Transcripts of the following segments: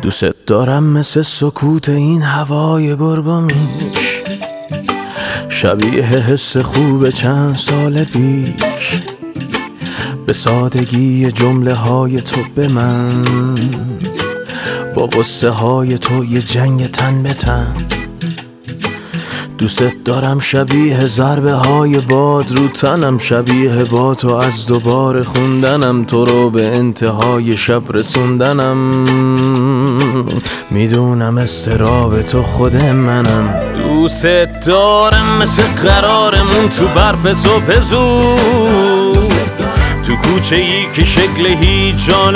دوست دارم مثل سکوت این هوای گرگومیش، شبیه حس خوب چند سال پیش، به سادگی جمله های تو به من، با قصه های تو یه جنگ تن به تن. دوست دارم شبیه ضربه های باد رو تنم، شبیه با تو از دوباره خوندنم، تو رو به انتهای شب رسوندنم. میدونم اضطراب تو خود منم. دوست دارم مثل قرارمون تو برف صبح زود، تو کوچه ای که شکل هیچ جا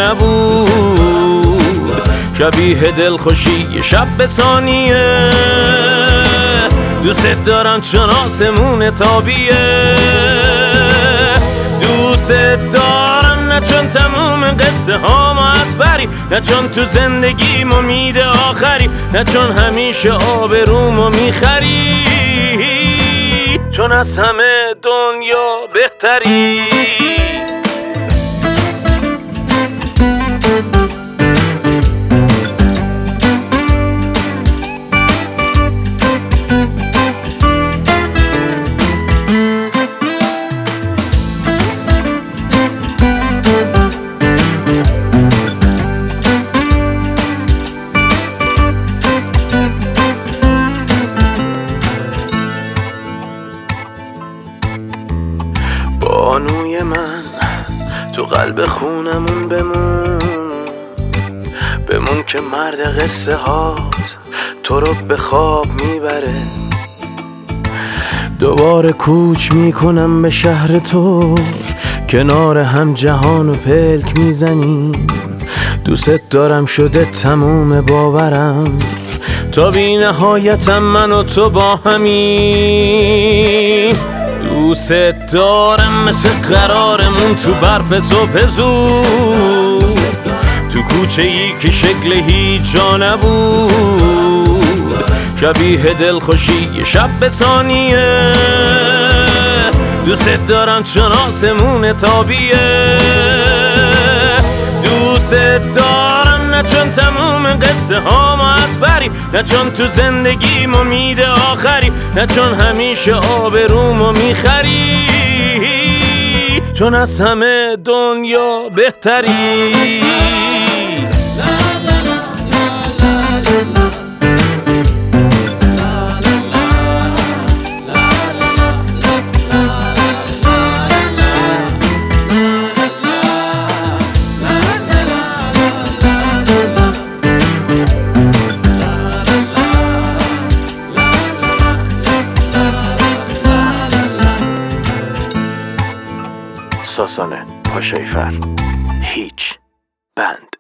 نبود، شبیه دلخوشی یه شب به ثانیه. دوست دارم چون آسمون تابیه، دوست دارم نه چون تموم قصه ها ما از بری، نه چون تو زندگیم امید آخری، نه چون همیشه آبرومو میخری، چون از همه دنیا بهتری. بانوی من تو قلب خونمون بمون که مرد قصه هات تو رو به خواب میبره. دوباره کوچ میکنم به شهر تو، کنار هم جهان و پلک میزنیم. دوست دارم شده تموم باورم، تا بی نهایتم من و تو با همین. دوست دارم مثل قرارمون تو برف صبح زود، تو کوچه ای که شکل هیچ جا نبود، شبیه دلخوشی یه شب به ثانیه. دوست دارم چون آسمون تابیه، دوست دارم نه چون تموم قصه ها ما از بری، نه چون تو زندگیم امید آخری، نه چون همیشه آبرومو میخری، چون از همه دنیا بهتری. ساسانه پاشایفر هیچ بند.